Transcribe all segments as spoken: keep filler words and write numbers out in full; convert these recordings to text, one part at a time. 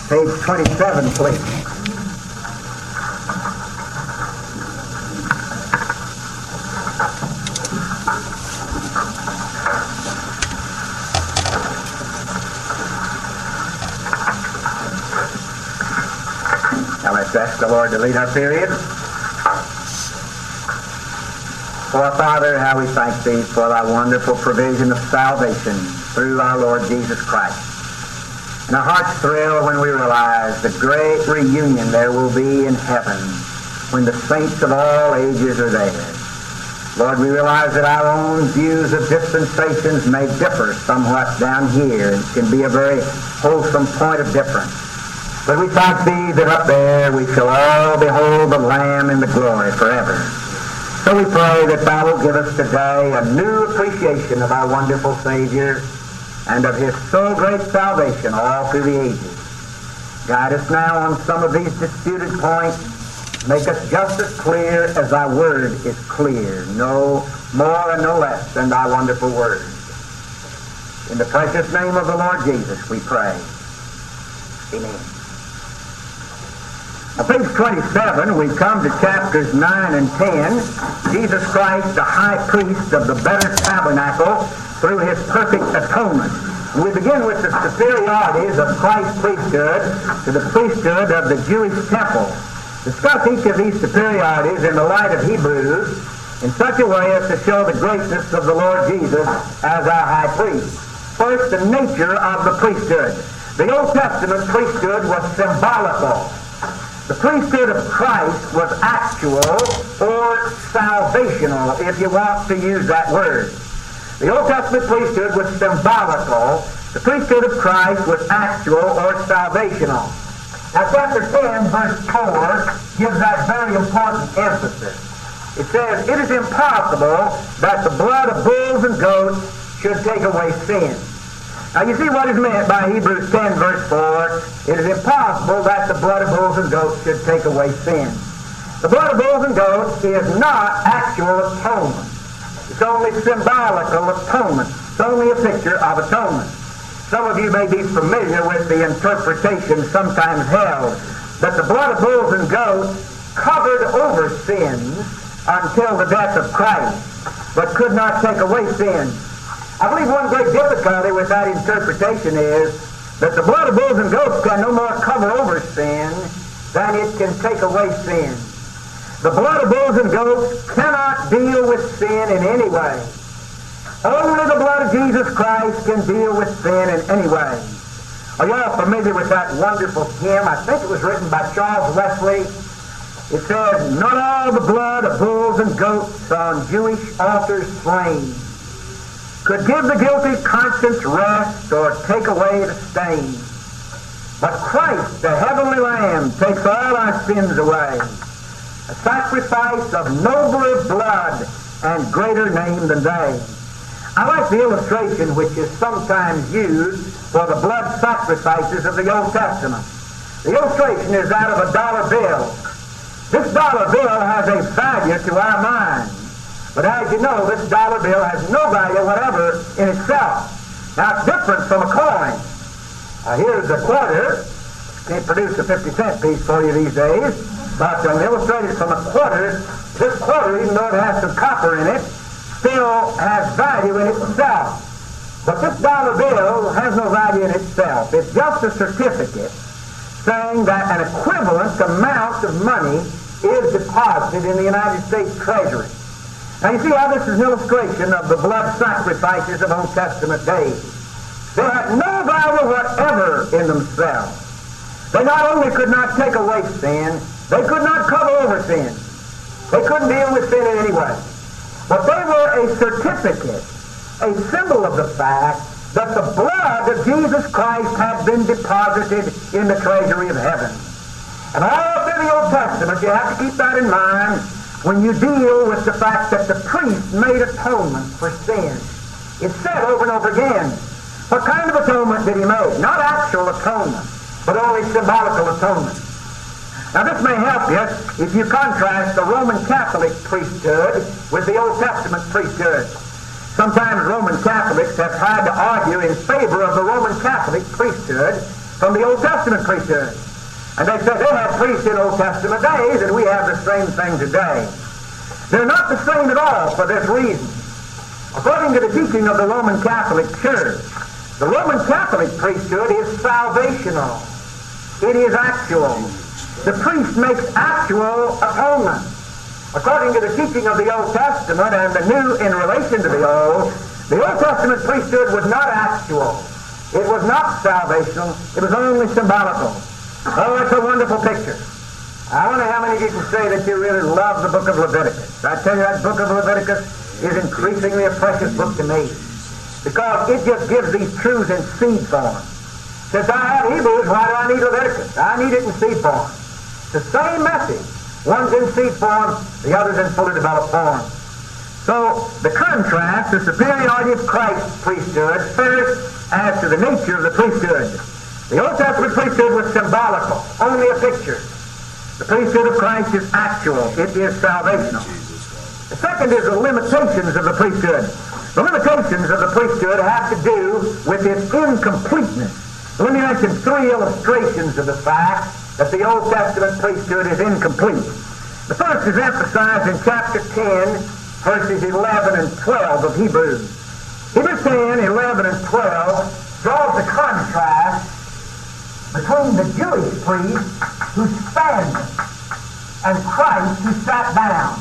Page twenty-seven, please. Now let's ask the Lord to lead our period. For Father, how we thank Thee for Thy wonderful provision of salvation through our Lord Jesus Christ. And our hearts thrill when we realize the great reunion there will be in heaven when the saints of all ages are there. Lord, we realize that our own views of dispensations may differ somewhat down here and can be a very wholesome point of difference. But we thank Thee that up there we shall all behold the Lamb in the glory forever. So we pray that Thou will give us today a new appreciation of our wonderful Savior and of His so great salvation all through the ages. Guide us now on some of these disputed points. Make us just as clear as Thy Word is clear, no more and no less than Thy wonderful Word. In the precious name of the Lord Jesus we pray. Amen. On page twenty-seven, we come to chapters nine and ten. Jesus Christ, the high priest of the better tabernacle, through His perfect atonement. And we begin with the superiorities of Christ's priesthood to the priesthood of the Jewish temple. Discuss each of these superiorities in the light of Hebrews in such a way as to show the greatness of the Lord Jesus as our high priest. First, the nature of the priesthood. The Old Testament priesthood was symbolical. The priesthood of Christ was actual or salvational, if you want to use that word. The Old Testament priesthood was symbolical. The priesthood of Christ was actual or salvational. Now, chapter ten, verse four, gives that very important emphasis. It says, "It is impossible that the blood of bulls and goats should take away sin." Now, you see what is meant by Hebrews ten, verse four. It is impossible that the blood of bulls and goats should take away sin. The blood of bulls and goats is not actual atonement. It's only symbolical atonement. It's only a picture of atonement. Some of you may be familiar with the interpretation sometimes held that the blood of bulls and goats covered over sins until the death of Christ, but could not take away sin. I believe one great difficulty with that interpretation is that the blood of bulls and goats can no more cover over sin than it can take away sin. The blood of bulls and goats cannot deal with sin in any way. Only the blood of Jesus Christ can deal with sin in any way. Are you all familiar with that wonderful hymn? I think it was written by Charles Wesley. It says, "Not all the blood of bulls and goats on Jewish altars slain could give the guilty conscience rest or take away the stain. But Christ, the heavenly Lamb, takes all our sins away. A sacrifice of nobler blood and greater name than they." I like the illustration which is sometimes used for the blood sacrifices of the Old Testament. The illustration is that of a dollar bill. This dollar bill has a value to our mind. But as you know, this dollar bill has no value whatever in itself. Now, it's different from a coin. Uh, here's a quarter. Can't produce a fifty cent piece for you these days. But um, illustrated from a quarter, this quarter, even though it has some copper in it, still has value in itself. But this dollar bill has no value in itself. It's just a certificate saying that an equivalent amount of money is deposited in the United States Treasury. Now, you see how this is an illustration of the blood sacrifices of Old Testament days. They had no value whatever in themselves. They not only could not take away sin, they could not cover over sin. They couldn't deal with sin in any way. But they were a certificate, a symbol of the fact that the blood of Jesus Christ had been deposited in the treasury of heaven. And all through the Old Testament, you have to keep that in mind when you deal with the fact that the priest made atonement for sin. It's said over and over again. What kind of atonement did he make? Not actual atonement, but only symbolical atonement. Now, this may help you if you contrast the Roman Catholic priesthood with the Old Testament priesthood. Sometimes Roman Catholics have tried to argue in favor of the Roman Catholic priesthood, from the Old Testament priesthood. And they said they had priests in Old Testament days, and we have the same thing today. They're not the same at all for this reason. According to the teaching of the Roman Catholic Church, the Roman Catholic priesthood is salvational. It is actual. The priest makes actual atonement. According to the teaching of the Old Testament and the New in relation to the Old, the Old Testament priesthood was not actual. It was not salvational. It was only symbolical. Oh, it's a wonderful picture. I wonder how many of you can say that you really love the book of Leviticus. I tell you, that book of Leviticus is increasingly a precious book to me, because it just gives these truths in seed form. Since I have Hebrews, why do I need Leviticus? I need it in seed form. The same message. One's in seed form, the other's in fully developed form. So, the contrast, the superiority of Christ's priesthood, first as to the nature of the priesthood. The Old Testament priesthood was symbolical, only a picture. The priesthood of Christ is actual. It is salvational. The second is the limitations of the priesthood. The limitations of the priesthood have to do with its incompleteness. Let me mention three illustrations of the fact that the Old Testament priesthood is incomplete. The first is emphasized in chapter ten, verses eleven and twelve of Hebrews. Hebrews ten, eleven, and twelve draws a contrast between the Jewish priest who stands and Christ who sat down.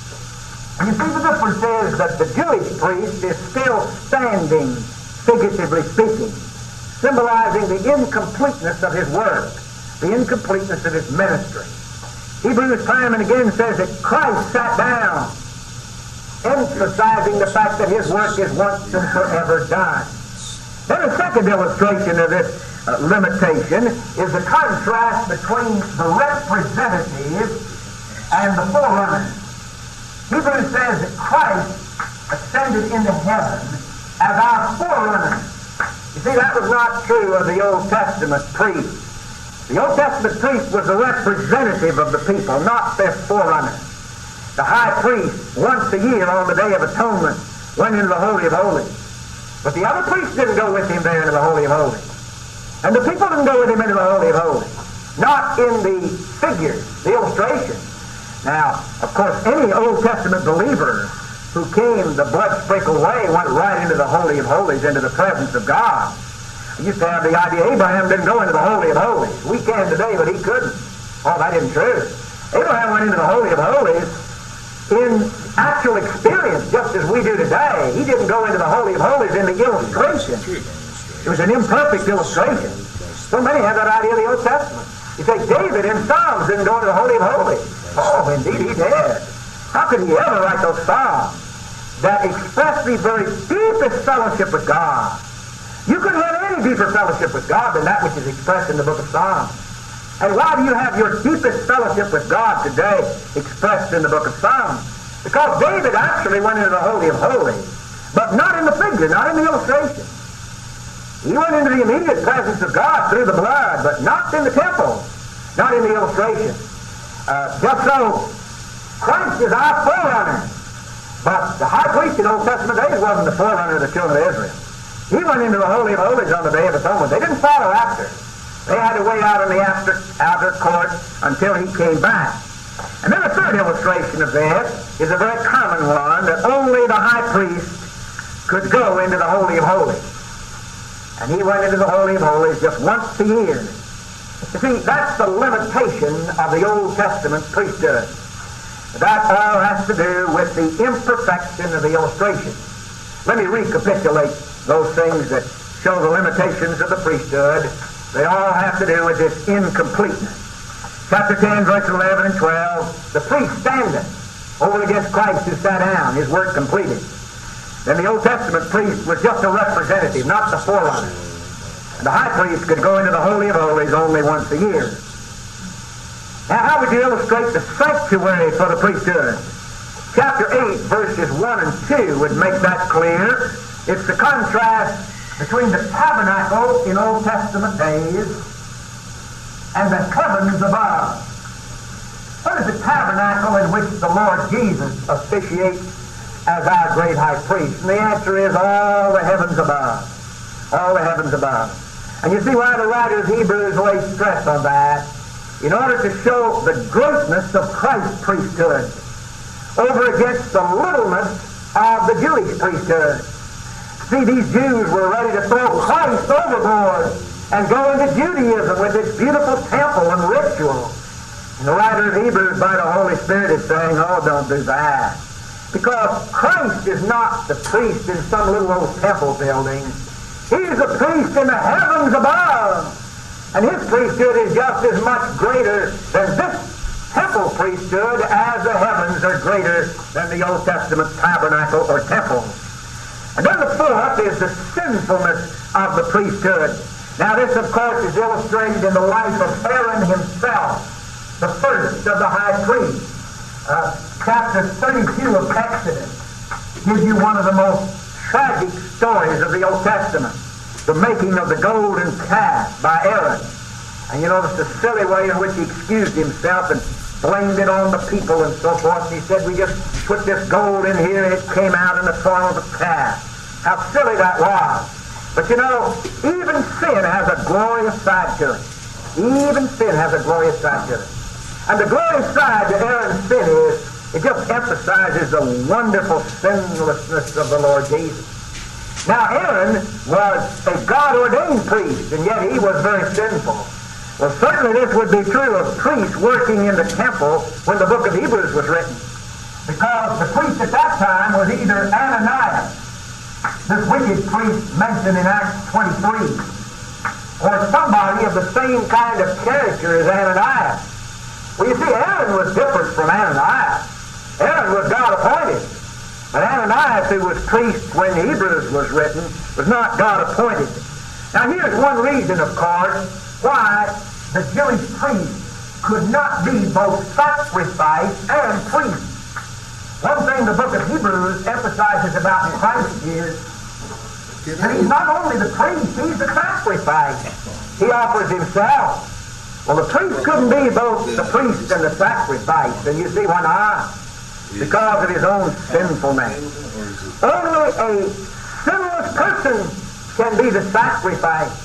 And you see, the difference is that the Jewish priest is still standing, figuratively speaking, symbolizing the incompleteness of his work, the incompleteness of his ministry. Hebrews time and again says that Christ sat down, emphasizing the fact that his work is once and forever done. Then a second illustration of this uh, limitation is the contrast between the representative and the forerunner. Hebrews says that Christ ascended into heaven as our forerunner. You see, that was not true of the Old Testament priest. The Old Testament priest was the representative of the people, not their forerunner. The high priest, once a year on the Day of Atonement, went into the Holy of Holies. But the other priests didn't go with him there into the Holy of Holies. And the people didn't go with him into the Holy of Holies. Not in the figure, the illustration. Now, of course, any Old Testament believer who came the blood-sprinkled way went right into the Holy of Holies, into the presence of God. I used to have the idea Abraham didn't go into the Holy of Holies. We can today, but he couldn't. Oh, that isn't true. Abraham went into the Holy of Holies in actual experience, just as we do today. He didn't go into the Holy of Holies in the illustration. It was an imperfect illustration. So many have that idea of the Old Testament. You say, David in Psalms didn't go into the Holy of Holies. Oh, indeed he did. How could he ever write those Psalms that express the very deepest fellowship with God? You couldn't have any deeper fellowship with God than that which is expressed in the book of Psalms. And why do you have your deepest fellowship with God today expressed in the book of Psalms? Because David actually went into the Holy of Holies, but not in the figure, not in the illustration. He went into the immediate presence of God through the blood, but not in the temple, not in the illustration. Uh, just so, Christ is our forerunner. But the high priest in Old Testament days wasn't the forerunner of the children of Israel. He went into the Holy of Holies on the Day of Atonement. They didn't follow after. They had to wait out in the outer, outer court until he came back. And then the third illustration of this is a very common one, that only the high priest could go into the Holy of Holies. And he went into the Holy of Holies just once a year. You see, that's the limitation of the Old Testament priesthood. That all has to do with the imperfection of the illustration. Let me recapitulate those things that show the limitations of the priesthood. They all have to do with this incompleteness. Chapter ten, verses eleven and twelve, the priest standeth over against Christ who sat down, his work completed. Then the Old Testament priest was just a representative, not the forerunner. And the high priest could go into the Holy of Holies only once a year. Now, how would you illustrate the sanctuary for the priesthood? Chapter eight, verses one and two would make that clear. It's the contrast between the tabernacle in Old Testament days and the heavens above. What is the tabernacle in which the Lord Jesus officiates as our great high priest? And the answer is all the heavens above. All the heavens above. And you see why the writer of Hebrews lays stress on that? In order to show the greatness of Christ's priesthood over against the littleness of the Jewish priesthood. See, these Jews were ready to throw Christ overboard and go into Judaism with its beautiful temple and ritual. And the writer of Hebrews, by the Holy Spirit, is saying, oh, don't do that. Because Christ is not the priest in some little old temple building. He's the priest in the heavens above. And his priesthood is just as much greater than this temple priesthood as the heavens are greater than the Old Testament tabernacle or temple. And then the fourth is the sinfulness of the priesthood. Now this, of course, is illustrated in the life of Aaron himself, the first of the high priests. Uh, chapter thirty-two of Exodus gives you one of the most tragic stories of the Old Testament, the making of the golden calf by Aaron. And you notice the silly way in which he excused himself and blamed it on the people and so forth. He said, we just put this gold in here and it came out in the form of a calf. How silly that was. But you know, even sin has a glorious side to it. Even sin has a glorious side to it. And the glorious side to Aaron's sin is, it just emphasizes the wonderful sinlessness of the Lord Jesus. Now Aaron was a God-ordained priest, and yet he was very sinful. Well, certainly this would be true of priests working in the temple when the book of Hebrews was written. Because the priest at that time was either Ananias, this wicked priest mentioned in Acts twenty-three, or somebody of the same kind of character as Ananias. Well, you see, Aaron was different from Ananias. Aaron was God-appointed. But Ananias, who was priest when Hebrews was written, was not God-appointed. Now here's one reason, of course, why the Jewish priest could not be both sacrifice and priest. One thing the book of Hebrews emphasizes about Christ is that he's not only the priest, he's the sacrifice. He offers himself. Well, the priest couldn't be both the priest and the sacrifice, and you see why not? Because of his own sinfulness. Only a sinless person can be the sacrifice.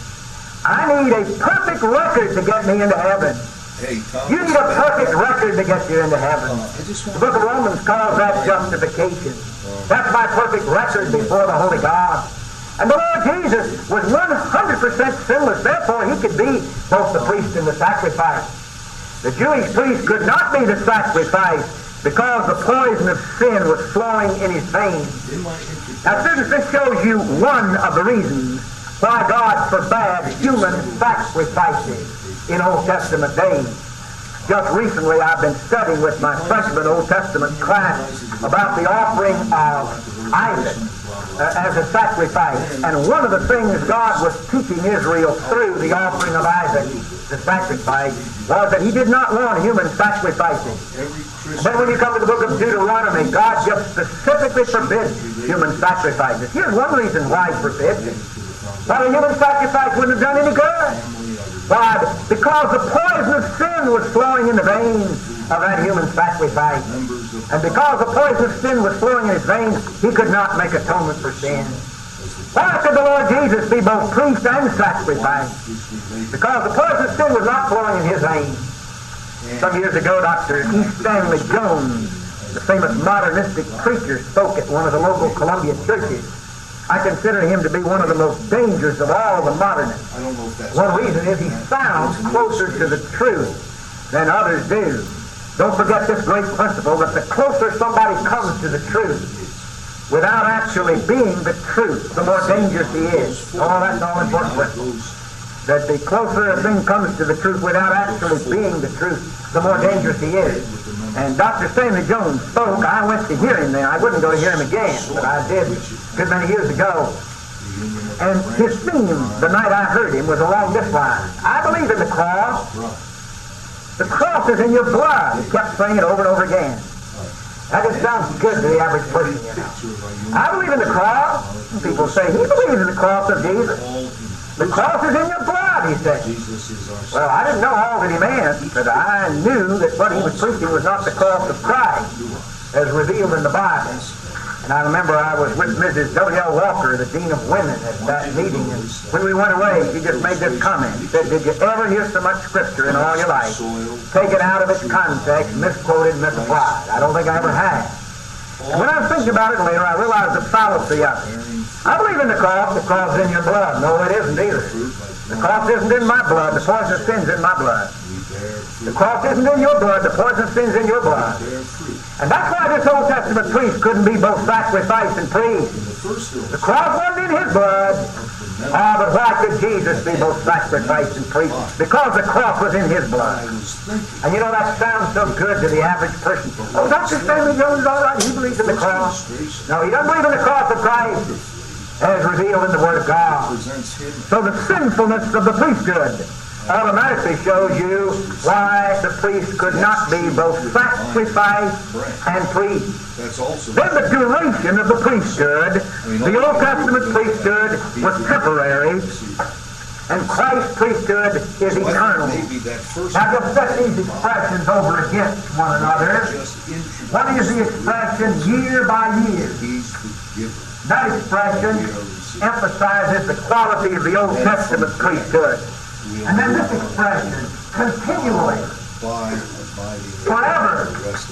I need a perfect record to get me into heaven. You need a perfect record to get you into heaven. The book of Romans calls that justification. That's my perfect record before the Holy God. And the Lord Jesus was one hundred percent sinless. Therefore, he could be both the priest and the sacrifice. The Jewish priest could not be the sacrifice because the poison of sin was flowing in his veins. Now, students, this shows you one of the reasons why God forbade human sacrifices in Old Testament days. Just recently, I've been studying with my freshman Old Testament class about the offering of Isaac uh, as a sacrifice. And one of the things God was teaching Israel through the offering of Isaac, the sacrifice, was that he did not want human sacrifices. And then when you come to the book of Deuteronomy, God just specifically forbids human sacrifices. Here's one reason why he forbids it. Well, a human sacrifice wouldn't have done any good. Why? Because the poison of sin was flowing in the veins of that human sacrifice. And because the poison of sin was flowing in his veins, he could not make atonement for sin. Why could the Lord Jesus be both priest and sacrifice? Because the poison of sin was not flowing in his veins. Some years ago, Doctor E. Stanley Jones, the famous modernistic preacher, spoke at one of the local Columbia churches. I consider him to be one of the most dangerous of all the modernists. One reason is he sounds closer to the truth than others do. Don't forget this great principle that the closer somebody comes to the truth without actually being the truth, the more dangerous he is. Oh, that's all important principle. That the closer a thing comes to the truth without actually being the truth, the more dangerous he is. And Doctor Stanley Jones spoke. I went to hear him then. I wouldn't go to hear him again, but I did a good many years ago. And his theme the night I heard him was along this line. I believe in the cross. The cross is in your blood. He kept saying it over and over again. That just sounds good to the average person, you know. I believe in the cross. And people say, he believes in the cross of Jesus. The cross is in your blood, he said. Well, I didn't know all that he meant, but I knew that what he was preaching was not the cross of Christ as revealed in the Bible. And I remember I was with Missus W L Walker, the Dean of Women, at that meeting. And when we went away, she just made this comment. She said, did you ever hear so much Scripture in all your life, taken out of its context, misquoted, misapplied? I don't think I ever have. And when I was thinking about it later, I realized the fallacy of it. I believe in the cross. The cross is in your blood. No, it isn't either. The cross isn't in my blood. The poison of sin's in my blood. The cross isn't in your blood. The poison of sin's in your blood. And that's why this Old Testament priest couldn't be both sacrifice and priest. The cross wasn't in his blood. Ah, but why could Jesus be both sacrifice and priest? Because the cross was in his blood. And you know, that sounds so good to the average person. Oh, Doctor Stanley Jones is all right. He believes in the cross. No, he doesn't believe in the cross of Christ as revealed in the Word of God. So the sinfulness of the priesthood automatically shows you why the priest could not be both sacrifice and priest. Then the duration of the priesthood, the Old Testament priesthood was temporary, and Christ's priesthood is eternal. Now just set these expressions over against one another. What is the expression year by year? That expression emphasizes the quality of the Old Testament priesthood. And then this expression, continually, forever,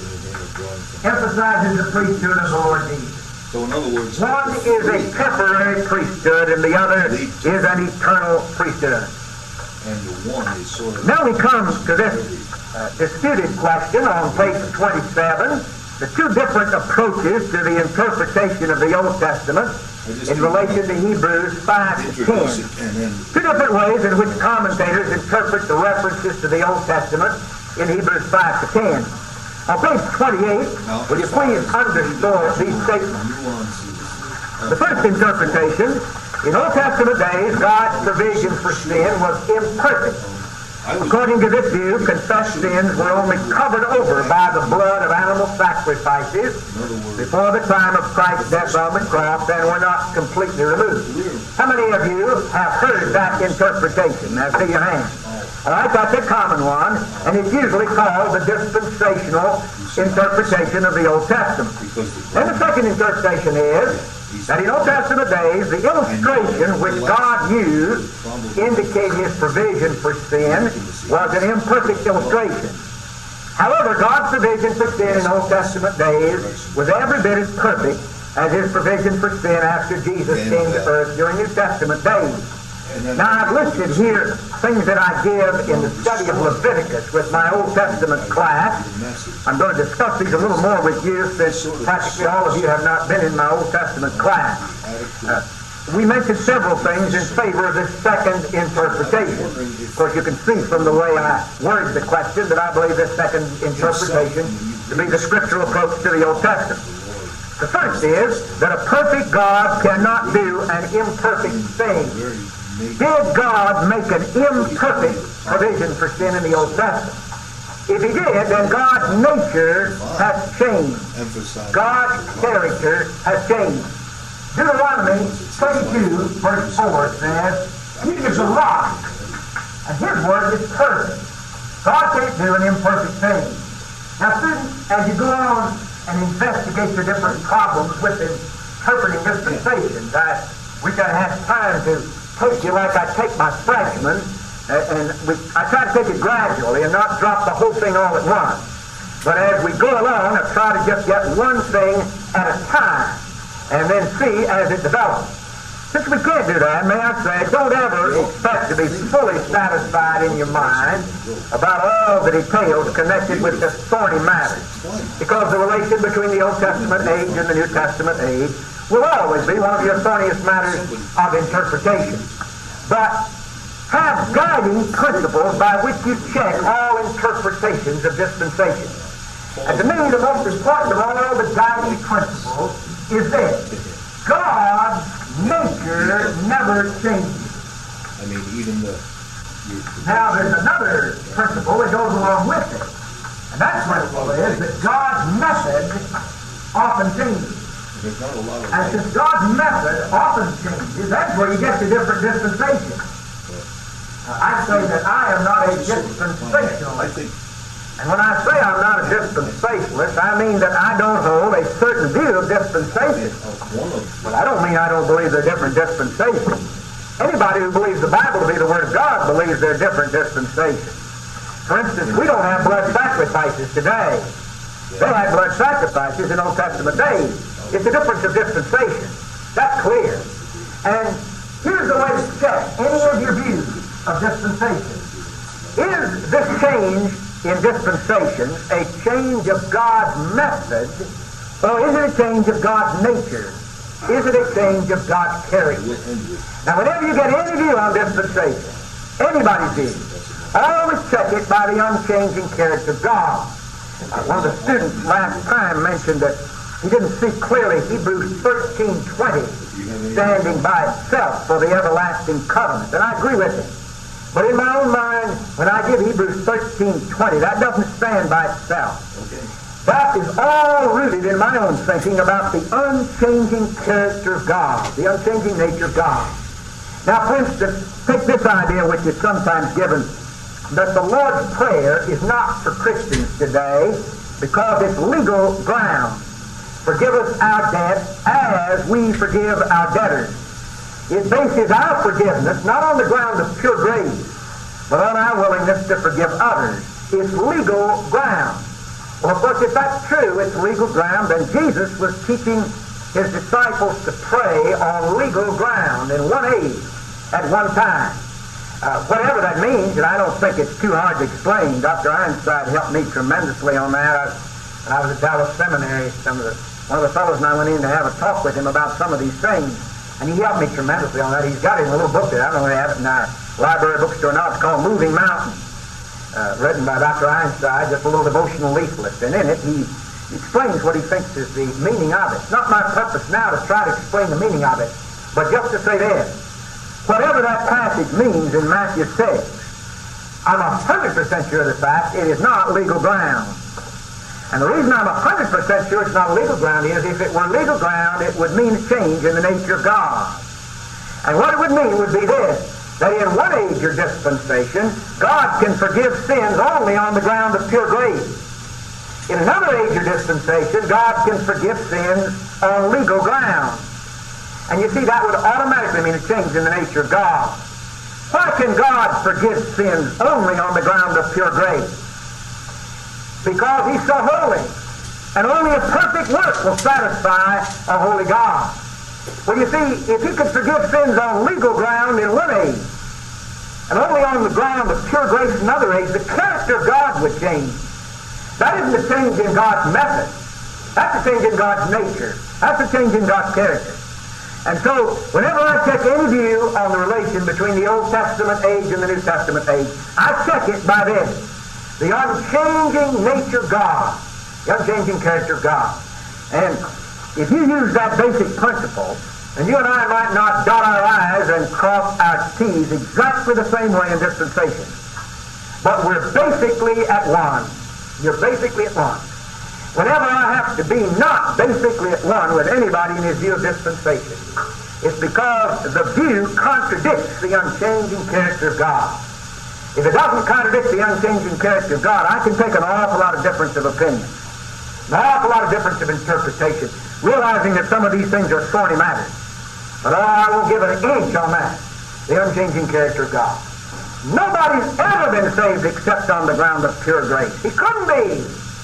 emphasizes the priesthood of the Lord Jesus. So in other words, one is a temporary priesthood and the other is an eternal priesthood. And the one is sort of... Now we come to this uh, disputed question on page twenty-seven, the two different approaches to the interpretation of the Old Testament in relation to Hebrews five to ten. Two different ways in which commentators interpret the references to the Old Testament in Hebrews five to ten. On page twenty-eight, will you please underscore these statements? The first interpretation, in Old Testament days, God's provision for sin was imperfect. According to this view, confessed sins were only covered over by the blood of animal sacrifices before the time of Christ's death on the cross and were not completely removed. How many of you have heard that interpretation? Now, see your hand. All right, that's a common one, and it's usually called the dispensational interpretation of the Old Testament. And the second interpretation is that in Old Testament days, the illustration which God used to indicate his provision for sin was an imperfect illustration. However, God's provision for sin in Old Testament days was every bit as perfect as his provision for sin after Jesus came to earth during New Testament days. Now, I've listed here things that I give in the study of Leviticus with my Old Testament class. I'm going to discuss these a little more with you since practically all of you have not been in my Old Testament class. Uh, we mentioned several things in favor of this second interpretation. Of course, you can see from the way I worded the question that I believe this second interpretation to be the scriptural approach to the Old Testament. The first is that a perfect God cannot do an imperfect thing. Did God make an imperfect provision for sin in the Old Testament? If he did, then God's nature has changed. God's character has changed. Deuteronomy thirty-two, verse four says, he is a rock, and his word is perfect. God can't do an imperfect thing. Now, students, as you go on and investigate the different problems with interpreting dispensations, I wish I had time to take you like I take my freshmen, and we, I try to take it gradually and not drop the whole thing all at once. But as we go along, I try to just get one thing at a time and then see as it develops. Since we can't do that, may I say, don't ever expect to be fully satisfied in your mind about all the details connected with this thorny matter. Because the relation between the Old Testament age and the New Testament age will always be one of your thorniest matters of interpretation. But have guiding principles by which you check all interpretations of dispensation. And to me, the most important of all the guiding principles is this. God's nature never changes. I mean, even the... Now, there's another principle that goes along with it. And that principle is that God's method often changes. There's not a lot of... And since God's method often changes, that's where you get the different dispensations. Uh, I say that I am not a dispensationalist. I think And when I say I'm not a dispensationalist, I mean that I don't hold a certain view of dispensation. But I don't mean I don't believe there are different dispensations. Anybody who believes the Bible to be the Word of God believes there are different dispensations. For instance, we don't have blood sacrifices today. They had blood sacrifices in Old Testament days. It's a difference of dispensation. That's clear. And here's the way to check any of your views of dispensation. Is this change in dispensation a change of God's method, or is it a change of God's nature? Is it a change of God's character? Now, whenever you get any view on dispensation, anybody's view, always check it by the unchanging character of God. Uh, one of the students last time mentioned that he didn't see clearly Hebrews thirteen twenty standing by itself for the everlasting covenant, and I agree with him. But in my own mind, when I give Hebrews thirteen twenty, that doesn't stand by itself. Okay. That is all rooted in my own thinking about the unchanging character of God, the unchanging nature of God. Now, for instance, take this idea which is sometimes given, that the Lord's Prayer is not for Christians today because it's legal ground. Forgive us our debts as we forgive our debtors. It bases our forgiveness not on the ground of pure grace, but on our willingness to forgive others. It's legal ground. Well, of course, if that's true, it's legal ground, then Jesus was teaching his disciples to pray on legal ground in one age at one time. Uh, whatever that means, and I don't think it's too hard to explain. Doctor Ironside helped me tremendously on that. I, when I was at Dallas Seminary, some of the, one of the fellows and I went in to have a talk with him about some of these things. And he helped me tremendously on that. He's got it in a little book there. I don't know if they have it in our library bookstore now. It's called Moving Mountains, uh, written by Doctor Ironside, just a little devotional leaflet. And in it, he explains what he thinks is the meaning of it. It's not my purpose now to try to explain the meaning of it, but just to say this. Whatever that passage means in Matthew six, I'm one hundred percent sure of the fact it is not legal ground. And the reason I'm one hundred percent sure it's not legal ground is if it were legal ground, it would mean a change in the nature of God. And what it would mean would be this, that in one age or dispensation, God can forgive sins only on the ground of pure grace. In another age or dispensation, God can forgive sins on legal ground. And you see, that would automatically mean a change in the nature of God. Why can God forgive sins only on the ground of pure grace? Because He's so holy. And only a perfect work will satisfy a holy God. Well, you see, if He could forgive sins on legal ground in one age, and only on the ground of pure grace in another age, the character of God would change. That isn't a change in God's method. That's a change in God's nature. That's a change in God's character. And so, whenever I check any view on the relation between the Old Testament age and the New Testament age, I check it by this. The unchanging nature of God. The unchanging character of God. And if you use that basic principle, then you and I might not dot our I's and cross our T's exactly the same way in dispensation. But we're basically at one. You're basically at one. Whenever I have to be not basically at one with anybody in his view of dispensation, it's because the view contradicts the unchanging character of God. If it doesn't contradict the unchanging character of God, I can take an awful lot of difference of opinion, an awful lot of difference of interpretation, realizing that some of these things are thorny matters. But oh, I won't give an inch on that, the unchanging character of God. Nobody's ever been saved except on the ground of pure grace. He couldn't be.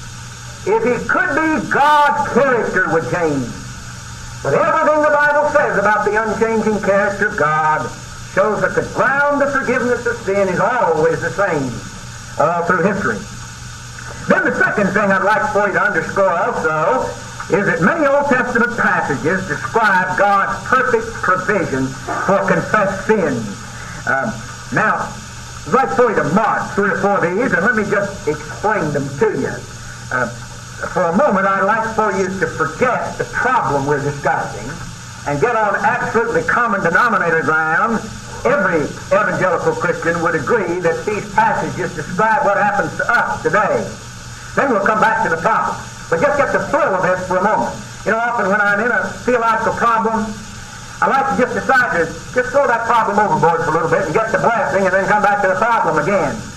If he could be, God's character would change. But everything the Bible says about the unchanging character of God shows that the ground of forgiveness of sin is always the same all through history. Then the second thing I'd like for you to underscore also is that many Old Testament passages describe God's perfect provision for confessed sins. Uh, now, I'd like for you to mark three or four of these, and let me just explain them to you. Uh, For a moment, I'd like for you to forget the problem we're discussing and get on absolutely common denominator ground. Every evangelical Christian would agree that these passages describe what happens to us today. Then we'll come back to the problem. But just get the thrill of this for a moment. You know, often when I'm in a theological problem, I like to just decide to just throw that problem overboard for a little bit and get the blessing and then come back to the problem again.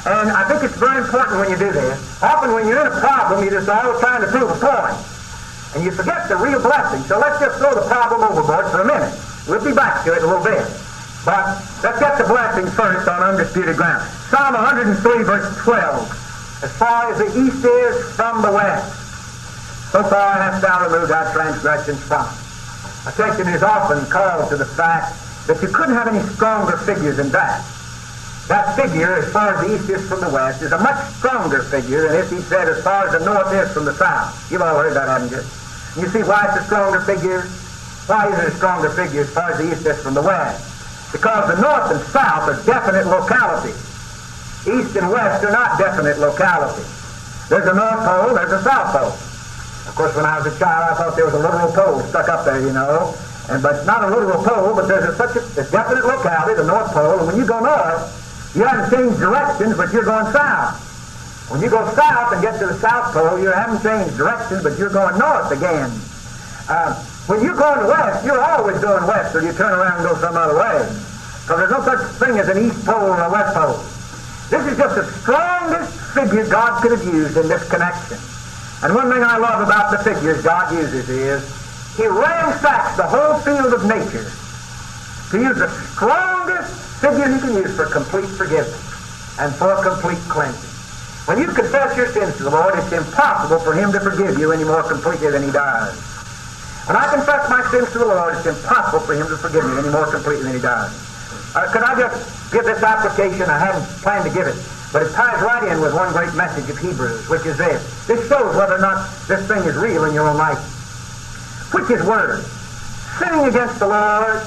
And I think it's very important when you do this. Often when you're in a problem, you're just always trying to prove a point. And you forget the real blessing. So let's just throw the problem overboard for a minute. We'll be back to it in a little bit. But let's get the blessing first on undisputed ground. Psalm one hundred three, verse twelve. As far as the east is from the west, so far hast thou removed our transgressions from us. Attention is often called to the fact that you couldn't have any stronger figure than that. That figure, as far as the east is from the west, is a much stronger figure than if he said as far as the north is from the south. You've all heard that, haven't you? You see why it's a stronger figure? Why is it a stronger figure as far as the east is from the west? Because the north and south are definite localities. East and west are not definite localities. There's a north pole, there's a south pole. Of course, when I was a child, I thought there was a literal pole stuck up there, you know. And but it's not a literal pole, but there's a, such a, a definite locality, the north pole. And when you go north, you haven't changed directions, but you're going south. When you go south and get to the south pole, you haven't changed directions, but you're going north again. Uh, when you're going west, you're always going west, or you turn around and go some other way. Because there's no such thing as an east pole or a west pole. This is just the strongest figure God could have used in this connection. And one thing I love about the figures God uses is he ransacks the whole field of nature to use the strongest figure he can use for complete forgiveness and for complete cleansing. When you confess your sins to the Lord, it's impossible for him to forgive you any more completely than he does. When I confess my sins to the Lord, it's impossible for him to forgive me any more completely than he does. Uh, could I just give this application? I hadn't planned to give it, but it ties right in with one great message of Hebrews, which is this. This shows whether or not this thing is real in your own life. Which is worse, sinning against the Lord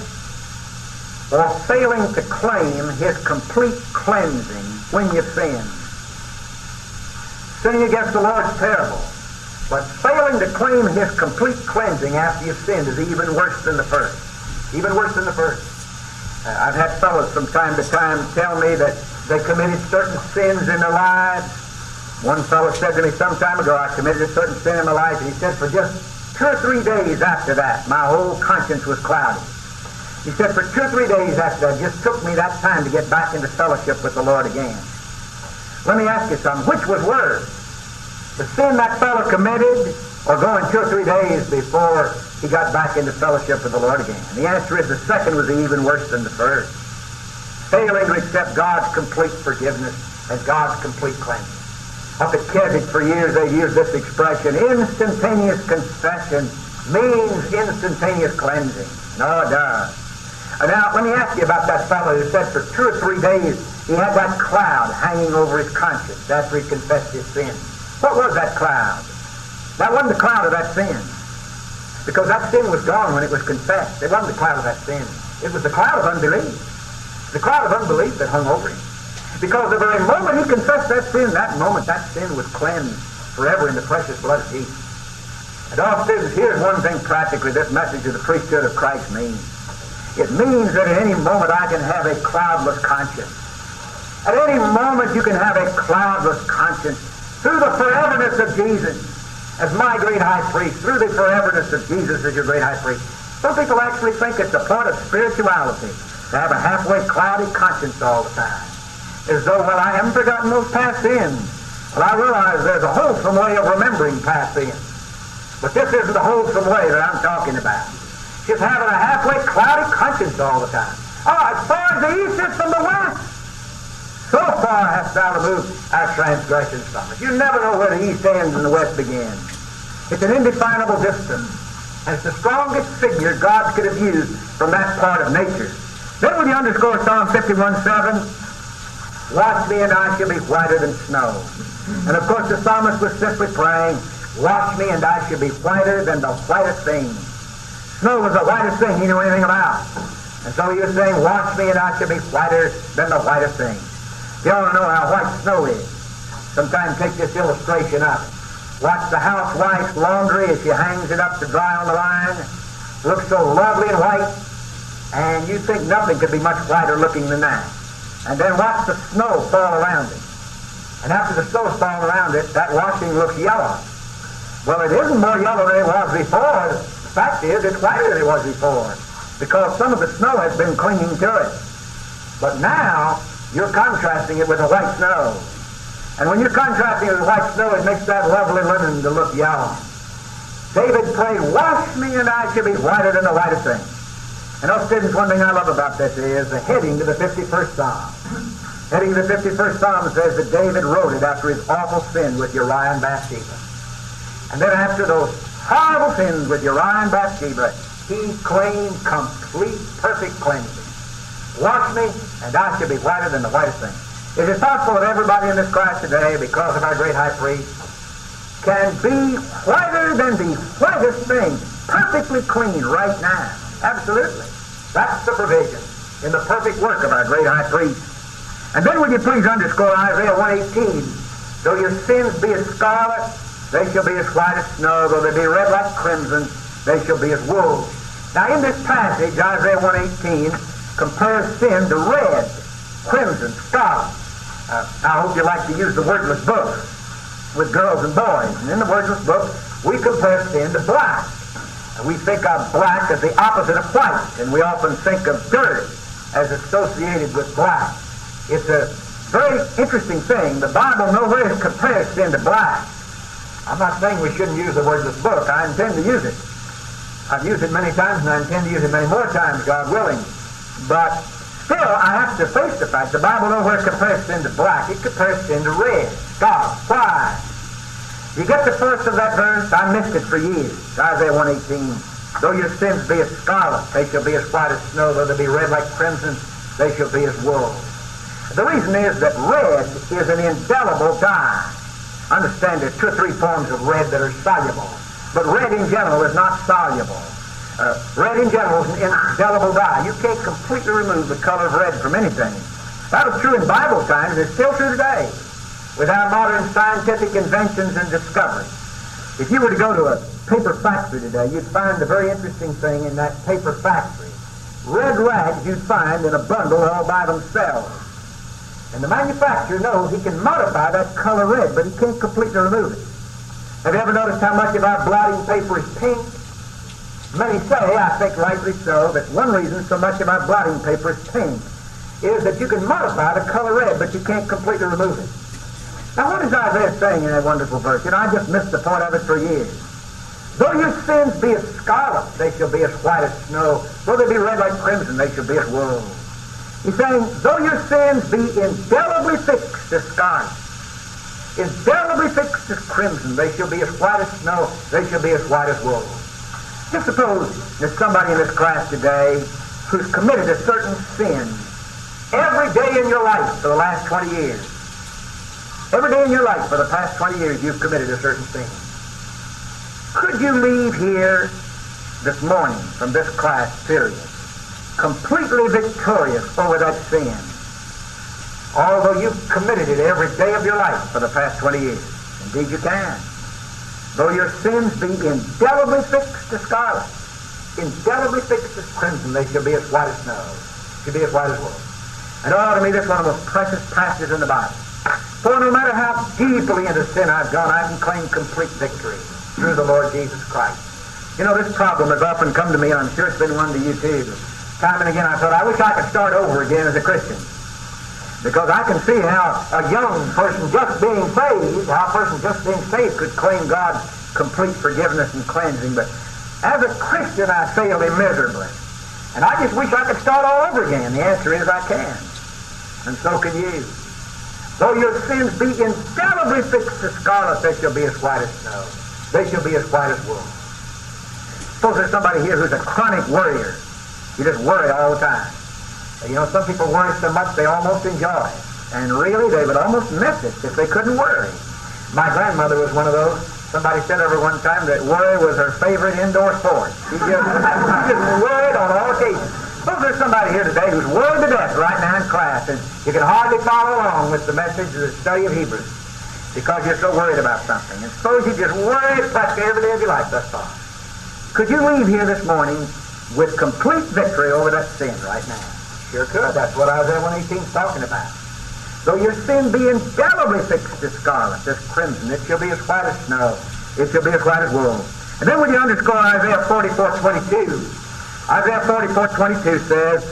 or failing to claim his complete cleansing when you sin. Sinning against the Lord is terrible, but failing to claim his complete cleansing after you've sinned is even worse than the first. Even worse than the first. Uh, I've had fellows from time to time tell me that they committed certain sins in their lives. One fellow said to me some time ago, I committed a certain sin in my life, and he said for just two or three days after that, my whole conscience was clouded. He said for two or three days after that, it just took me that time to get back into fellowship with the Lord again. Let me ask you something. Which was worse? The sin that fellow committed or going two or three days before he got back into fellowship with the Lord again? And the answer is the second was even worse than the first. Failing to accept God's complete forgiveness and God's complete cleansing. Up at Keswick for years they've used this expression, instantaneous confession means instantaneous cleansing. No, it does. And now, let me ask you about that fellow who said for two or three days he had that cloud hanging over his conscience after he confessed his sin. What was that cloud? That wasn't the cloud of that sin. Because that sin was gone when it was confessed. It wasn't the cloud of that sin. It was the cloud of unbelief. The cloud of unbelief that hung over him. Because the very moment he confessed that sin, that moment that sin was cleansed forever in the precious blood of Jesus. And all students, here's one thing practically this message of the priesthood of Christ means. It means that at any moment I can have a cloudless conscience. At any moment you can have a cloudless conscience through the foreverness of Jesus as my great high priest, through the foreverness of Jesus as your great high priest. Some people actually think it's a part of spirituality to have a halfway cloudy conscience all the time. As though, well, I haven't forgotten those past sins. Well, I realize there's a wholesome way of remembering past sins. But this isn't the wholesome way that I'm talking about. Just having a halfway cloudy conscience all the time. Oh, as far as the east is from the west, so far hast thou removed our transgressions from us. You never know where the east ends and the west begins. It's an indefinable distance. And it's the strongest figure God could have used from that part of nature. Then when you underscore Psalm fifty-one seven, wash me and I shall be whiter than snow. And of course the psalmist was simply praying, wash me and I shall be whiter than the whitest thing. Snow was the whitest thing he knew anything about. And so he was saying, wash me and I shall be whiter than the whitest thing. You ought to know how white snow is. Sometimes take this illustration of it. Watch the housewife's laundry as she hangs it up to dry on the line. Looks so lovely and white, and you think nothing could be much whiter looking than that. And then watch the snow fall around it. And after the snow's fallen around it, that washing looks yellow. Well, it isn't more yellow than it was before. The fact is, it's whiter than it was before, because some of the snow has been clinging to it. But now, You're contrasting it with the white snow. And when you're contrasting it with white snow, it makes that lovely linen to look yellow. David prayed, wash me and I shall be whiter than the whitest thing. And those students, one thing I love about this is the heading to the fifty-first Psalm. Heading to the fifty-first Psalm says that David wrote it after his awful sin with Uriah and Bathsheba. And then after those horrible sins with Uriah and Bathsheba, he claimed complete, perfect cleansing. Wash me, and I shall be whiter than the whitest thing. It is possible that everybody in this class today, because of our great high priest, can be whiter than the whitest thing, perfectly clean right now. Absolutely. That's the provision in the perfect work of our great high priest. And then would you please underscore Isaiah one eighteen, though your sins be as scarlet, they shall be as white as snow, though they be red like crimson, they shall be as wool. Now in this passage, Isaiah one eighteen compares sin to red, crimson, scarlet. Uh, I hope you like to use the wordless book with girls and boys. And in the wordless book, we compare sin to black. And we think of black as the opposite of white, and we often think of dirt as associated with black. It's a very interesting thing. The Bible nowhere compares sin to black. I'm not saying we shouldn't use the wordless book. I intend to use it. I've used it many times, and I intend to use it many more times, God willing. But still, I have to face the fact the Bible nowhere compares sin to black. It compares sin to red, scarlet. Why? You get the first of that verse? I missed it for years. Isaiah one eighteen. Though your sins be as scarlet, they shall be as white as snow. Though they be red like crimson, they shall be as wool. The reason is that red is an indelible dye. Understand there's two or three forms of red that are soluble. But red in general is not soluble. Uh, red in general is an indelible dye. You can't completely remove the color of red from anything. That was true in Bible times. It's still true today with our modern scientific inventions and discoveries. If you were to go to a paper factory today, you'd find a very interesting thing in that paper factory. Red rags you'd find in a bundle all by themselves. And the manufacturer knows he can modify that color red, but he can't completely remove it. Have you ever noticed how much of our blotting paper is pink? Many say, I think rightly so, that one reason so much of our blotting paper is pink is that you can modify the color red, but you can't completely remove it. Now, what is Isaiah saying in that wonderful verse? You know, I just missed the point of it for years. Though your sins be as scarlet, they shall be as white as snow. Though they be red like crimson, they shall be as wool. He's saying, though your sins be indelibly fixed as scarlet, indelibly fixed as crimson, they shall be as white as snow, they shall be as white as wool. Just suppose there's somebody in this class today who's committed a certain sin every day in your life for the last twenty years. Every day in your life for the past twenty years you've committed a certain sin. Could you leave here this morning from this class period completely victorious over that sin, although you've committed it every day of your life for the past twenty years? Indeed you can. Though your sins be indelibly fixed as scarlet, indelibly fixed as crimson, they shall be as white as snow, shall be as white as wool. And oh, to me, this is one of the most precious passages in the Bible. For no matter how deeply into sin I've gone, I can claim complete victory through the Lord Jesus Christ. You know, this problem has often come to me, and I'm sure it's been one to you too. Time and again I thought, I wish I could start over again as a Christian. Because I can see how a young person just being saved, how a person just being saved could claim God's complete forgiveness and cleansing. But as a Christian, I failed him miserably. And I just wish I could start all over again. The answer is I can. And so can you. Though your sins be indelibly fixed as scarlet, they shall be as white as snow. They shall be as white as wool. Suppose there's somebody here who's a chronic worrier. You just worry all the time. You know, some people worry so much they almost enjoy it. And really, they would almost miss it if they couldn't worry. My grandmother was one of those. Somebody said over one time that worry was her favorite indoor sport. She just, she just worried on all occasions. Suppose there's somebody here today who's worried to death right now in class, and you can hardly follow along with the message of the study of Hebrews because you're so worried about something. And suppose you just worried practically every day of your life thus far. Could you leave here this morning with complete victory over that sin right now? Sure could. That's what Isaiah one eighteen is talking about. Though your sin be indelibly fixed as scarlet, as crimson, it shall be as white as snow. It shall be as white as wool. And then when you underscore Isaiah forty-four twenty-two, Isaiah forty-four twenty-two says,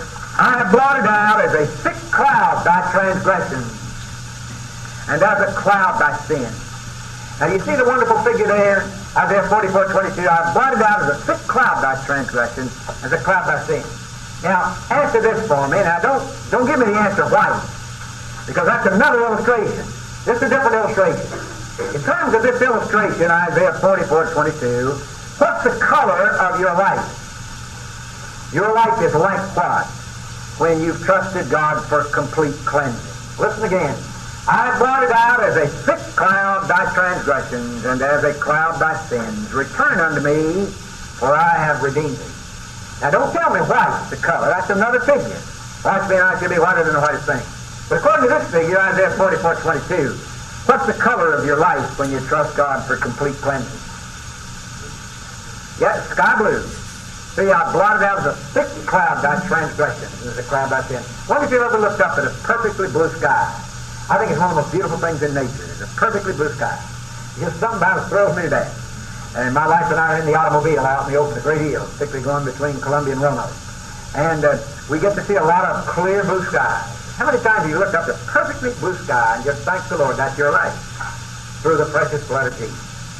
I have blotted out as a thick cloud thy transgressions, and as a cloud thy sin. Now you see the wonderful figure there, Isaiah forty-four twenty-two. I have blotted out as a thick cloud thy transgressions, as a cloud thy sin. Now answer this for me. Now don't don't give me the answer white, because that's another illustration. This is a different illustration. In terms of this illustration, Isaiah forty-four twenty-two, what's the color of your life? Your life is like what? When you've trusted God for complete cleansing. Listen again. I have blotted out as a thick cloud thy transgressions, and as a cloud thy sins. Return unto me, for I have redeemed thee. Now don't tell me white's the color. That's another figure. White's being honest, you'll be whiter than the whitest thing. But according to this figure, Isaiah forty-four twenty-two, what's the color of your life when you trust God for complete cleansing? Yes, sky blue. See, I blotted out as a thick cloud thy transgressions, and as a cloud thy sin. Wonder if you ever looked up at a perfectly blue sky. I think it's one of the most beautiful things in nature. It's a perfectly blue sky. Just something about it thrills me to death. And my wife and I are in the automobile out in the open, the Great Hills, particularly going between Columbia and Roanoke. And uh, we get to see a lot of clear blue skies. How many times have you looked up at a perfectly blue sky and just thank the Lord that's your life through the precious blood of Jesus?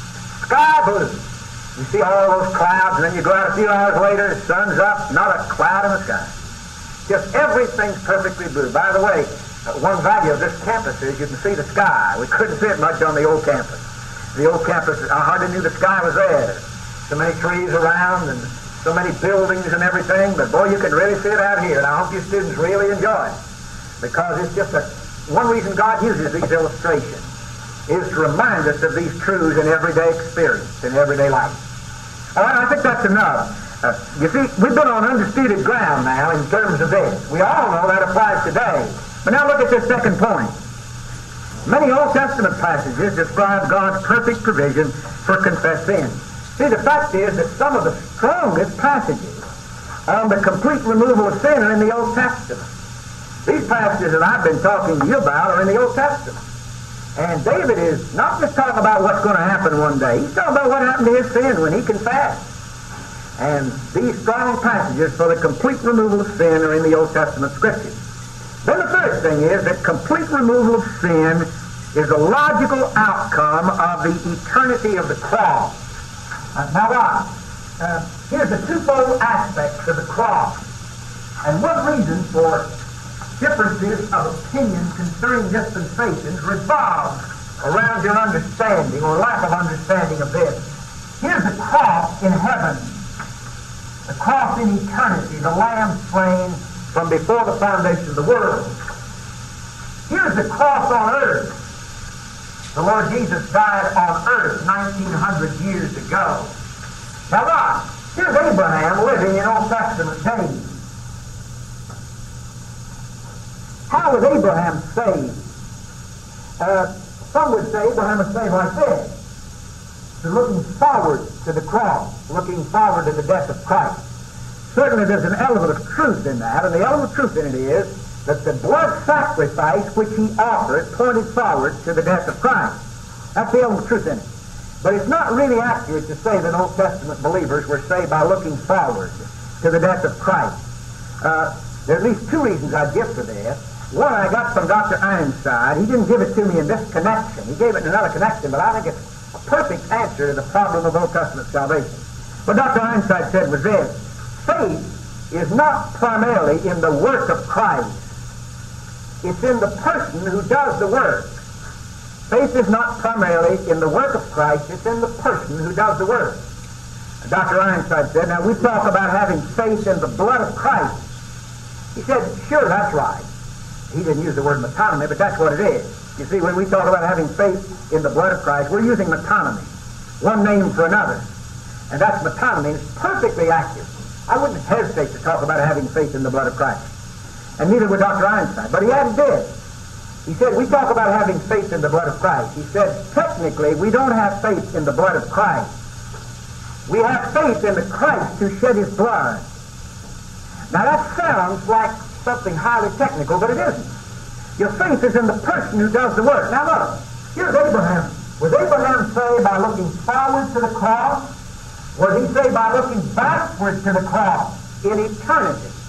Sky blue. You see all those clouds, and then you go out a few hours later, the sun's up, not a cloud in the sky. Just everything's perfectly blue. By the way, uh, one value of this campus is you can see the sky. We couldn't see it much on the old campus. The old campus, I hardly knew the sky was there. So many trees around and so many buildings and everything, but boy, you can really see it out here, and I hope you students really enjoy it, because it's just a, one reason God uses these illustrations is to remind us of these truths in everyday experience, in everyday life. All right, I think that's enough. Uh, you see, we've been on undisputed ground now in terms of this. We all know that applies today. But now look at this second point. Many Old Testament passages describe God's perfect provision for confessed sin. See, the fact is that some of the strongest passages on the complete removal of sin are in the Old Testament. These passages that I've been talking to you about are in the Old Testament. And David is not just talking about what's going to happen one day. He's talking about what happened to his sin when he confessed. And these strong passages for the complete removal of sin are in the Old Testament Scriptures. Then the third thing is that complete removal of sin is a logical outcome of the eternity of the cross. Uh, now watch. Uh, here's the twofold aspects of the cross. And one reason for differences of opinion concerning dispensations revolve around your understanding or lack of understanding of this. Here's the cross in heaven, the cross in eternity, the Lamb slain from before the foundation of the world. Here's the cross on earth. The Lord Jesus died on earth nineteen hundred years ago. Now watch. Here's Abraham living in Old Testament days. How was Abraham saved? Uh, some would say Abraham was saved like this. So looking forward to the cross, looking forward to the death of Christ. Certainly there's an element of truth in that, and the element of truth in it is that the blood sacrifice which he offered pointed forward to the death of Christ. That's the element of truth in it. But it's not really accurate to say that Old Testament believers were saved by looking forward to the death of Christ. Uh, there are at least two reasons I'd give for this. One I got from Doctor Ironside. He didn't give it to me in this connection. He gave it in another connection, but I think it's a perfect answer to the problem of Old Testament salvation. What Doctor Ironside said was this: faith is not primarily in the work of Christ. It's in the person who does the work. Faith is not primarily in the work of Christ. It's in the person who does the work. Doctor Ironside said, now we talk about having faith in the blood of Christ. He said, sure, that's right. He didn't use the word metonymy, but that's what it is. You see, when we talk about having faith in the blood of Christ, we're using metonymy, one name for another. And that's metonymy. It's perfectly accurate. I wouldn't hesitate to talk about having faith in the blood of Christ. And neither would Doctor Einstein. But he added this. He said, we talk about having faith in the blood of Christ. He said, technically, we don't have faith in the blood of Christ. We have faith in the Christ who shed his blood. Now that sounds like something highly technical, but it isn't. Your faith is in the person who does the work. Now look, here's Abraham. Was Abraham saved by looking forward to the cross? Was he saved by looking backward to the cross in eternity?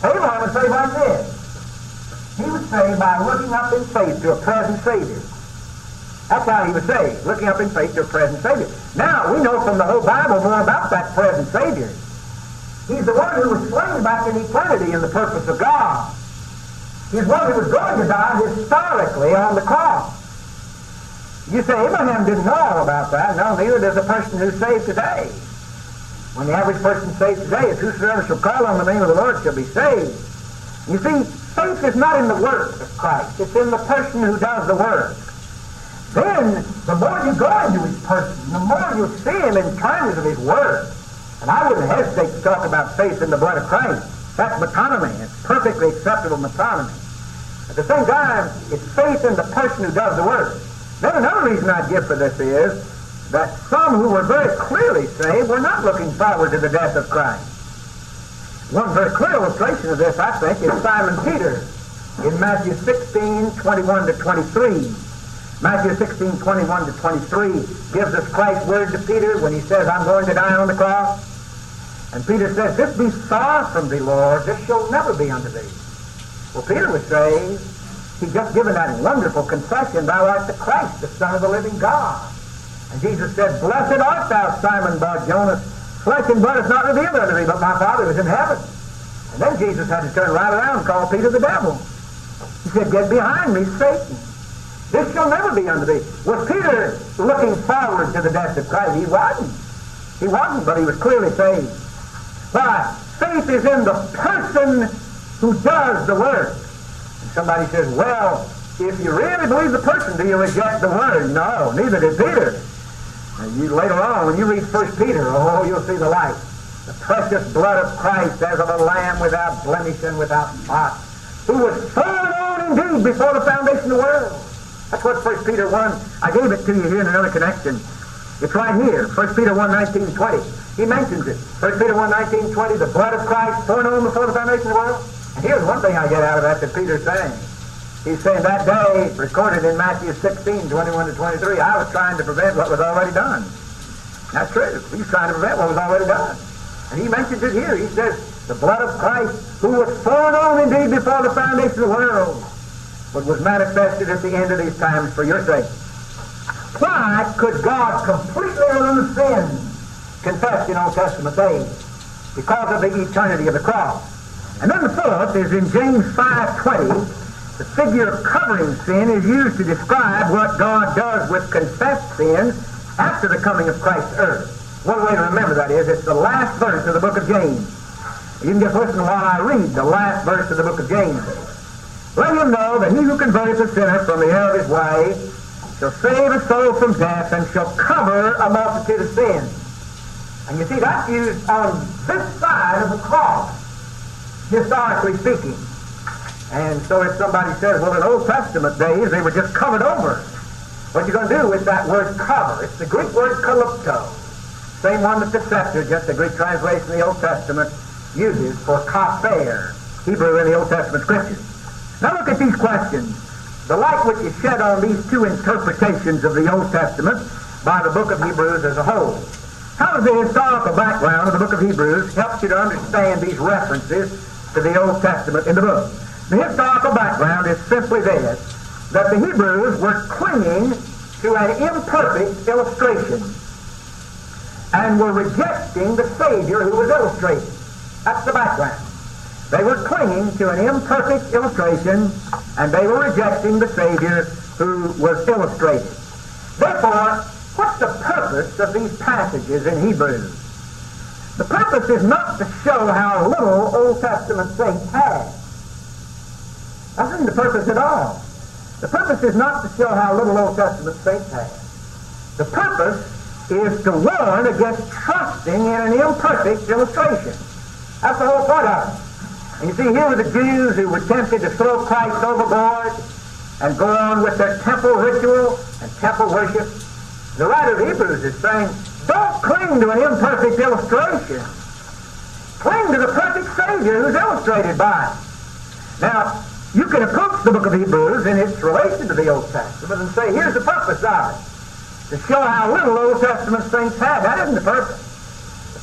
Abraham was saved like this. He was saved by looking up in faith to a present Savior. That's how he was saved, looking up in faith to a present Savior. Now, we know from the whole Bible more about that present Savior. He's the one who was slain back in eternity in the purpose of God. He's one who was going to die historically on the cross. You say, Abraham didn't know all about that. No, neither does a person who's saved today. When the average person saved today is, whosoever shall call on the name of the Lord shall be saved. You see, faith is not in the work of Christ. It's in the person who does the work. Then, the more you go into his person, the more you see him in terms of his word. And I wouldn't hesitate to talk about faith in the blood of Christ. That's metonymy. It's perfectly acceptable metonymy. At the same time, it's faith in the person who does the work. Then another reason I'd give for this is that some who were very clearly saved were not looking forward to the death of Christ. One very clear illustration of this, I think, is Simon Peter in Matthew sixteen, twenty-one to twenty-three. Matthew sixteen, twenty-one to twenty-three gives us Christ's word to Peter when he says, I'm going to die on the cross. And Peter says, this be far from thee, Lord, this shall never be unto thee. Well, Peter was saved. He'd just given that wonderful confession, thou art the Christ, the Son of the living God. And Jesus said, blessed art thou, Simon Bar-Jonas. Flesh and blood is not revealed unto thee, but my Father is in heaven. And then Jesus had to turn right around and call Peter the devil. He said, get behind me, Satan. This shall never be unto thee. Was Peter looking forward to the death of Christ? He wasn't. He wasn't, but he was clearly saved. Why? Faith is in the person who does the work. And somebody says, well, if you really believe the person, do you reject the word? No, neither did Peter. And you, later on, when you read First Peter, oh, you'll see the light. The precious blood of Christ as of a lamb without blemish and without spot, who was foreknown indeed before the foundation of the world. That's what First Peter one, I gave it to you here in another connection. It's right here, First Peter one, nineteen, twenty. He mentions it. First Peter one, nineteen, twenty, the blood of Christ foreknown before the foundation of the world. And here's one thing I get out of that that Peter's saying. He's saying that day, recorded in Matthew sixteen, twenty-one to twenty-three, I was trying to prevent what was already done. That's true. He was trying to prevent what was already done. And he mentions it here. He says, the blood of Christ, who was foreknown indeed before the foundation of the world, but was manifested at the end of these times for your sake. Why could God completely remove sin confessed in Old Testament days? Because of the eternity of the cross. And then the fourth is in James five twenty. The figure of covering sin is used to describe what God does with confessed sin after the coming of Christ's earth. One way to remember that is, it's the last verse of the book of James. You can just listen while I read the last verse of the book of James. Let him know that he who converteth a sinner from the error of his way shall save a soul from death and shall cover a multitude of sins. And you see, that's used on this side of the cross, historically speaking. And so if somebody says, well, in Old Testament days, they were just covered over. What are you going to do with that word cover? It's the Greek word kalupto. Same one that the Septuagint, the Greek translation of the Old Testament, uses for kafer, Hebrew in the Old Testament Scriptures. Now look at these questions. The light which is shed on these two interpretations of the Old Testament by the book of Hebrews as a whole. How does the historical background of the book of Hebrews help you to understand these references to the Old Testament in the book? The historical background is simply this, that the Hebrews were clinging to an imperfect illustration and were rejecting the Savior who was illustrated. That's the background. They were clinging to an imperfect illustration, and they were rejecting the Savior who was illustrated. Therefore, what's the purpose of these passages in Hebrews? The purpose is not to show how little Old Testament saints had. That isn't the purpose at all. The purpose is not to show how little Old Testament saints had. The purpose is to warn against trusting in an imperfect illustration. That's the whole point of it. And you see, here were the Jews who were tempted to throw Christ overboard and go on with their temple ritual and temple worship. The writer of Hebrews is saying, don't cling to an imperfect illustration. Cling to the perfect Savior who's illustrated by it. Now, you can approach the book of Hebrews in its relation to the Old Testament and say, here's the purpose of it. To show how little Old Testament saints had. That isn't the purpose. The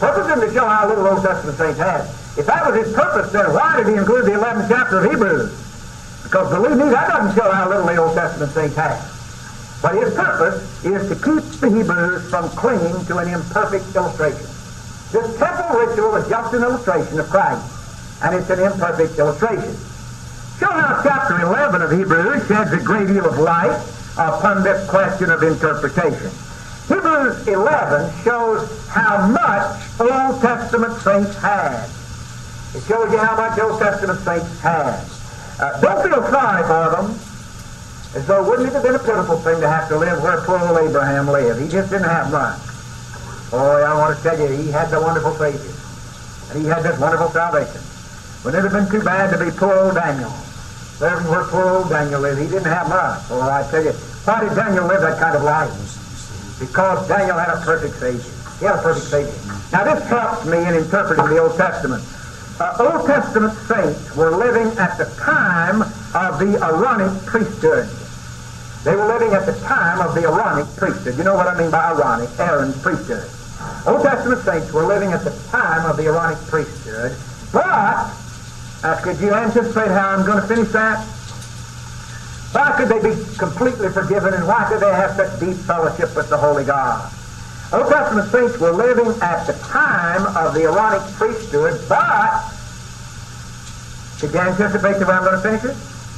Purpose isn't to show how little Old Testament saints had. If that was his purpose, then why did he include the eleventh chapter of Hebrews? Because believe me, that doesn't show how little the Old Testament saints had. But his purpose is to keep the Hebrews from clinging to an imperfect illustration. This temple ritual is just an illustration of Christ, and it's an imperfect illustration. Show how chapter eleven of Hebrews sheds a great deal of light upon this question of interpretation. Hebrews eleven shows how much Old Testament saints had. It shows you how much Old Testament saints had. Uh, don't feel sorry for them, as though wouldn't it have been a pitiful thing to have to live where poor old Abraham lived. He just didn't have much. Boy, I want to tell you, he had the wonderful Savior, and he had this wonderful salvation. Wouldn't it have been too bad to be poor old Daniel, living where poor old Daniel lived? He didn't have much. Boy, I tell you, why did Daniel live that kind of life? Because Daniel had a perfect Savior. He had a perfect Savior. Now this helps me in interpreting the Old Testament. Uh, Old Testament saints were living at the time of the Aaronic priesthood. They were living at the time of the Aaronic priesthood. You know what I mean by Aaronic? Aaron's priesthood. Old Testament saints were living at the time of the Aaronic priesthood. But, uh, could you anticipate how I'm going to finish that? Why could they be completely forgiven, and why could they have such deep fellowship with the Holy God? Old Testament saints were living at the time of the Aaronic priesthood, but could you anticipate the way I'm going to finish it?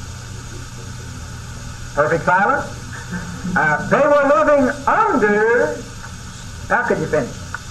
Perfect silence. Uh, they were living under, how could you finish?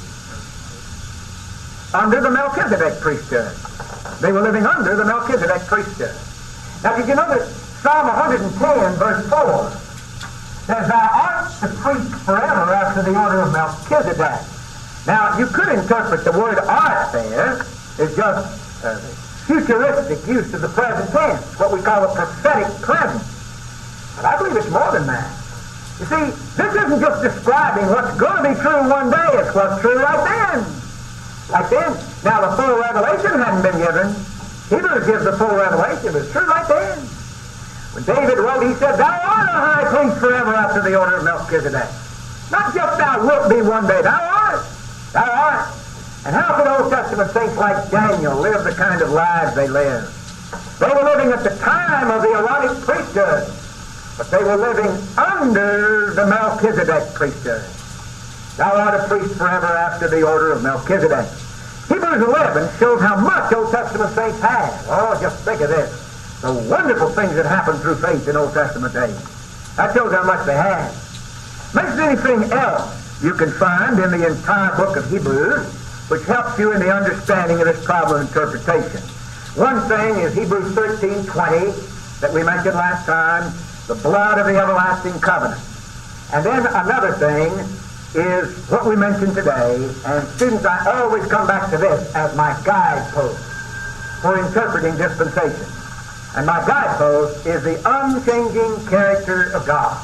Under the Melchizedek priesthood. They were living under the Melchizedek priesthood. Now, did you know that Psalm one ten, verse four, says, "Thou art the priest forever after the order of Melchizedek." Now, you could interpret the word "art" there as just uh, futuristic use of the present tense, what we call a prophetic present. But I believe it's more than that. You see, this isn't just describing what's going to be true one day, it's what's true right then. Like then. Now, the full revelation hadn't been given. Hebrews gives the full revelation, but it's true right then. When David wrote, he said, "Thou art a high priest forever after the order of Melchizedek." Not just thou wilt be one day, thou art. Thou art. And how could Old Testament saints like Daniel live the kind of lives they lived? They were living at the time of the Aaronic priesthood, but they were living under the Melchizedek priesthood. Thou art a priest forever after the order of Melchizedek. Hebrews eleven shows how much Old Testament saints had. Oh, just think of this. The wonderful things that happened through faith in Old Testament days. That shows how much they had. Mention anything else you can find in the entire book of Hebrews which helps you in the understanding of this problem interpretation. One thing is Hebrews thirteen twenty that we mentioned last time, the blood of the everlasting covenant. And then another thing is what we mentioned today, and students, I always come back to this as my guidepost for interpreting dispensation. And my guidepost is the unchanging character of God.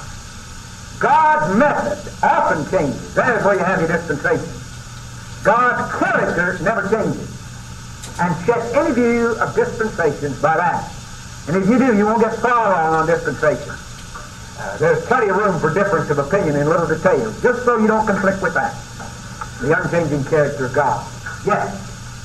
God's method often changes. That is where you have your dispensation. God's character never changes. And check any view of dispensations by that. And if you do, you won't get far wrong on dispensation. Uh, there's plenty of room for difference of opinion in little details, just so you don't conflict with that. The unchanging character of God. Yes?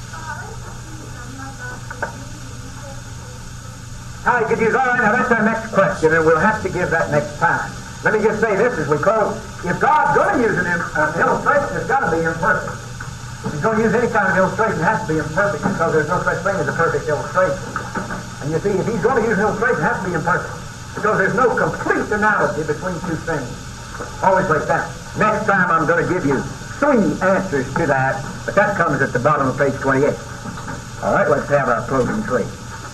How he could use, all right, now that's our next question, and we'll have to give that next time. Let me just say this as we close. If God's going to use an, uh, an illustration, it's got to be imperfect. If he's going to use any kind of illustration, it has to be imperfect, because there's no such thing as a perfect illustration. And you see, if he's going to use an illustration, it has to be imperfect, because there's no complete analogy between two things. Always like that. Next time I'm going to give you three answers to that, but that comes at the bottom of page twenty-eight. All right, let's have our closing three.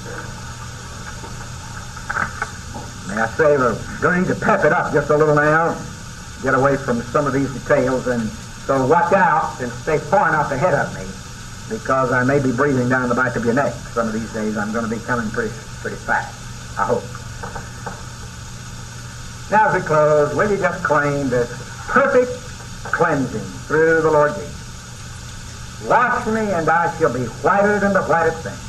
May I say, we're going to need to pep it up just a little now, get away from some of these details, and so watch out and stay far enough ahead of me, because I may be breathing down the back of your neck. Some of these days I'm going to be coming pretty, pretty fast, I hope. Now as we close, will you just claim this perfect cleansing through the Lord Jesus? Wash me, and I shall be whiter than the whitest thing.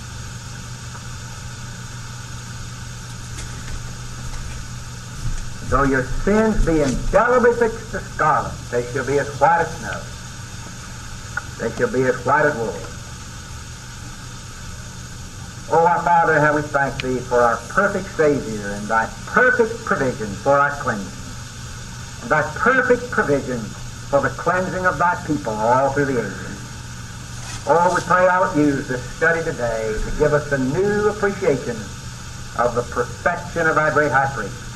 Though your sins be indelibly fixed to scarlet, they shall be as white as snow. They shall be as white as wool. Oh, our Father, how we thank Thee for our perfect Savior and Thy perfect provision for our cleansing, and Thy perfect provision for the cleansing of Thy people all through the ages. Oh, we pray Thou would use this study today to give us a new appreciation of the perfection of Thy great high priest.